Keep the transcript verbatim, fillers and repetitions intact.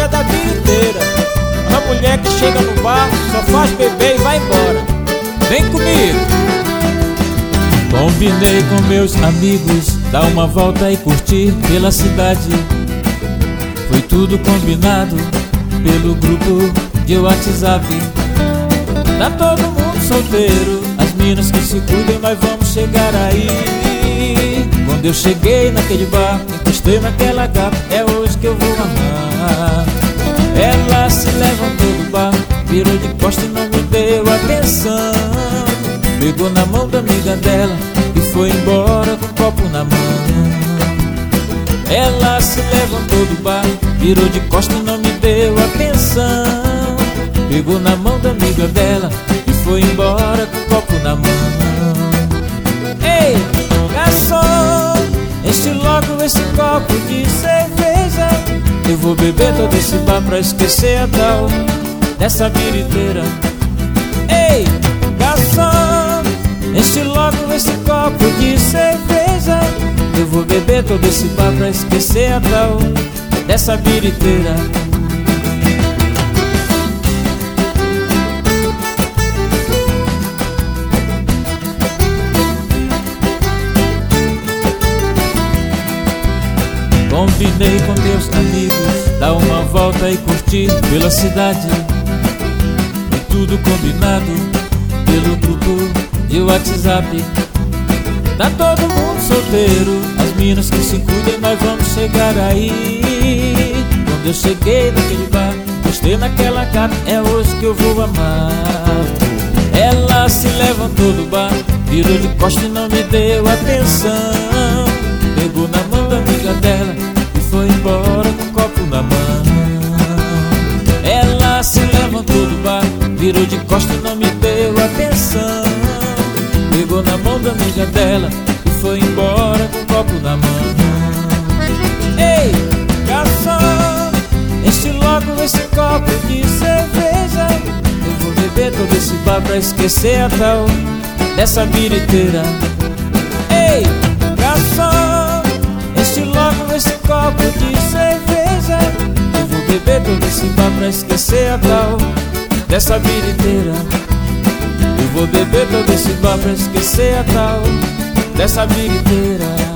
história da biriteira. Uma mulher que chega no bar, só faz beber e vai embora. Vem comigo. Combinei com meus amigos dar uma volta e curtir pela cidade. Foi tudo combinado pelo grupo de WhatsApp. Tá todo mundo solteiro, as minas que se cuidem, nós vamos chegar aí. Quando eu cheguei naquele bar, encostei naquela gata, é hoje que eu vou amar. Ela se levantou do bar, virou de costas e não me deu atenção. Pegou na mão da amiga dela e foi embora com o copo na mão. Ela se levantou do bar, virou de costas e não me deu atenção. Pegou na mão da amiga dela e foi embora com o copo na mão. Ei, garçom, enche logo esse copo de cerveja. Eu vou beber todo esse bar pra esquecer a tal dessa biriteira. Ei, garçom, enche logo esse copo de cerveja. Eu vou beber todo esse bar pra esquecer a tal dessa biriteira. Combinei com meus amigos dar uma volta e curtir pela cidade. Foi tudo combinado pelo grupo de WhatsApp. Tá todo mundo solteiro, as minas que se cuidem, nós vamos chegar aí. Quando eu cheguei naquele bar, gostei naquela gata, é hoje que eu vou amar. Ela se levantou do bar, virou de costas e não me deu atenção. Pegou na mão da amiga dela e foi embora com o copo na mão. Ela se levantou do bar, virou de costas e não me deu atenção. Pegou na mão da amiga dela e foi embora com o copo na mão. Ei, garçom, enche logo esse copo de cerveja. Eu vou beber todo esse bar pra esquecer a tal dessa biriteira. Ei, garçom, enche logo esse copo de cerveja. Eu vou beber todo esse bar pra esquecer a tal dessa biriteira. Eu vou beber todo esse bar pra esquecer a tal dessa biriteira.